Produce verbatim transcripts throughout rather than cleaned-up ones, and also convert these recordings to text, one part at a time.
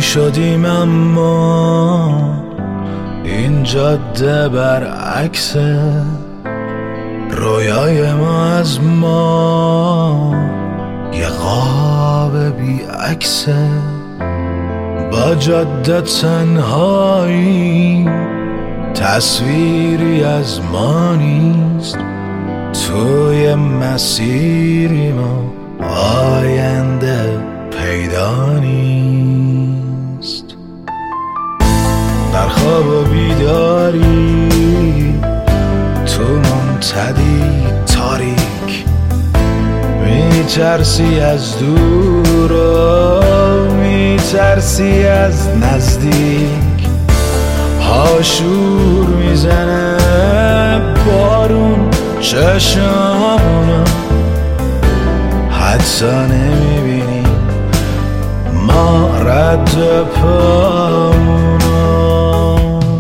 یکی شدیم اما این جاده برعکس رویای ما از ما، یه قاب بی عکسه. با جاده تنهایی تصویری از ما نیست، توی مسیری ما آینده پیدا نیست. در خواب و بیداری تو منتدی تاریک، میترسی از دور و میترسی از نزدیک. هاشور میزنه بارون چشمانو، حدسا نمیبینی ما رد پامونو.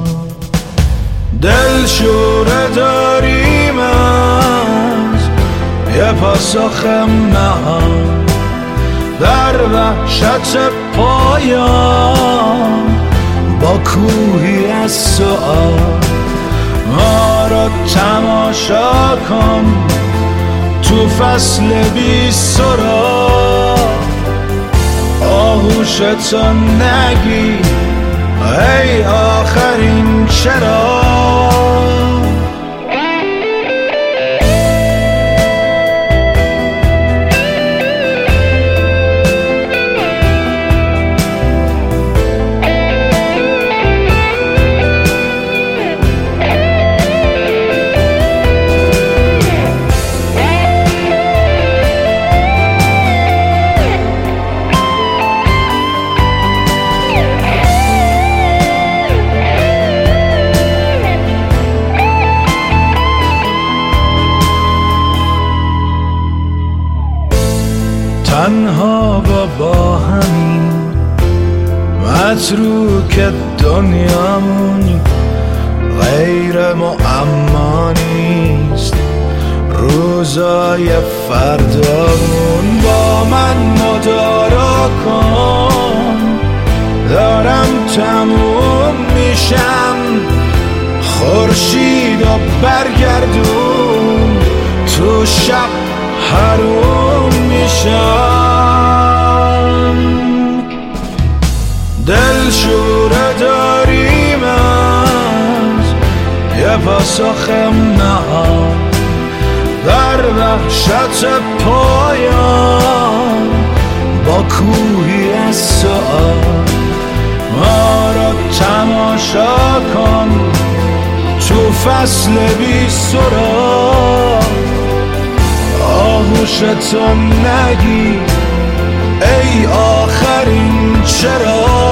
دل شوره داریم از یه پاسخ نهان، در وحشت پایان با کوهی از سؤال. ما را تماشا کن تو فصل بی سراغ، آغوشتو نگی ای آخرین چراغ. تنها با با همین متروک دنیامون، غیر معما نیست روزای فردامون. با من مدارا کن دارم تموم میشم، خورشید و برگردون تو شب حروم میشم. دل شوره داریم از یه پاسخ نهان، در وحشت پایان با کوهی از سؤال. ما را تماشا کن تو فصل بی سراغ، آغوشتو نگی ای آخرین چراغ.